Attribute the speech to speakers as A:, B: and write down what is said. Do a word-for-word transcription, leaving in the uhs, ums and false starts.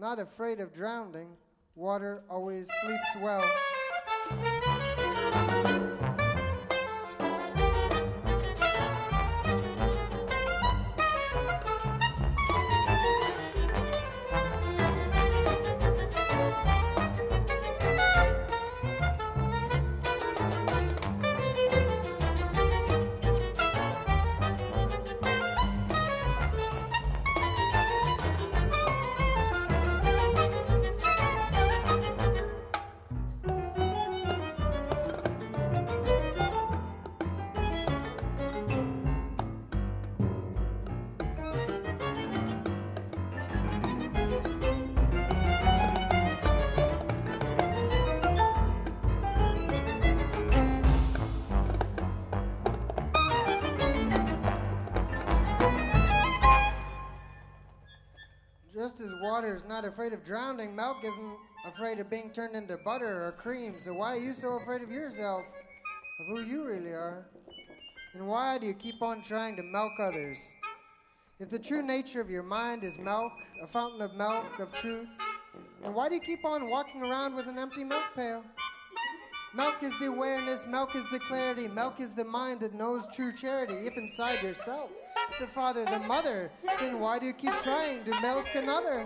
A: not afraid of drowning. Water always sleeps well. Just as water is not afraid of drowning, milk isn't afraid of being turned into butter or cream. So why are you so afraid of yourself, of who you really are? And why do you keep on trying to milk others? If the true nature of your mind is milk, a fountain of milk, of truth, then why do you keep on walking around with an empty milk pail? Milk is the awareness, milk is the clarity, milk is the mind that knows true charity. If inside yourself, the father, the mother, then why do you keep trying to milk another?